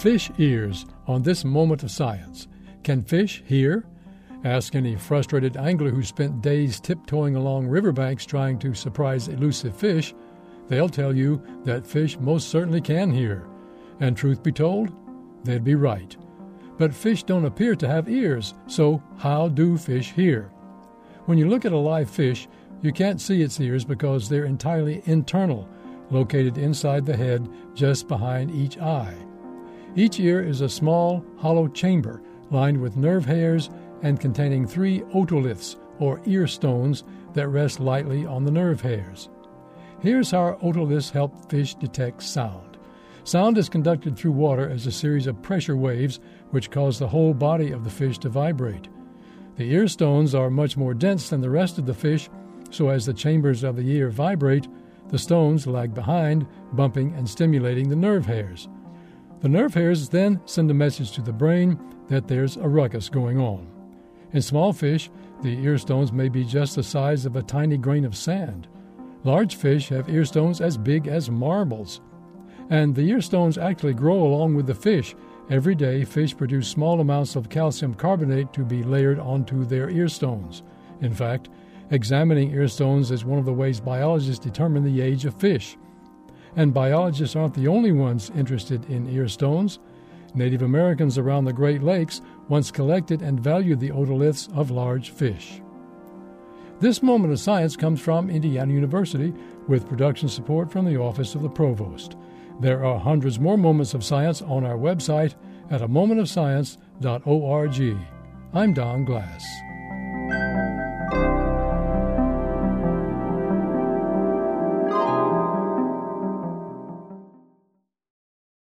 Fish ears on this moment of science. Can fish hear? Ask any frustrated angler who spent days tiptoeing along riverbanks trying to surprise elusive fish. They'll tell you that fish most certainly can hear. And truth be told, they'd be right. But fish don't appear to have ears, so how do fish hear? When you look at a live fish, you can't see its ears because they're entirely internal, located inside the head just behind each eye. Each ear is a small, hollow chamber lined with nerve hairs and containing 3 otoliths, or ear stones, that rest lightly on the nerve hairs. Here's how otoliths help fish detect sound. Sound is conducted through water as a series of pressure waves which cause the whole body of the fish to vibrate. The ear stones are much more dense than the rest of the fish, so as the chambers of the ear vibrate, the stones lag behind, bumping and stimulating the nerve hairs. The nerve hairs then send a message to the brain that there's a ruckus going on. In small fish, the ear stones may be just the size of a tiny grain of sand. Large fish have ear stones as big as marbles. And the ear stones actually grow along with the fish. Every day, fish produce small amounts of calcium carbonate to be layered onto their ear stones. In fact, examining ear stones is one of the ways biologists determine the age of fish. And biologists aren't the only ones interested in ear stones. Native Americans around the Great Lakes once collected and valued the otoliths of large fish. This moment of science comes from Indiana University with production support from the Office of the Provost. There are hundreds more moments of science on our website at amomentofscience.org. I'm Don Glass.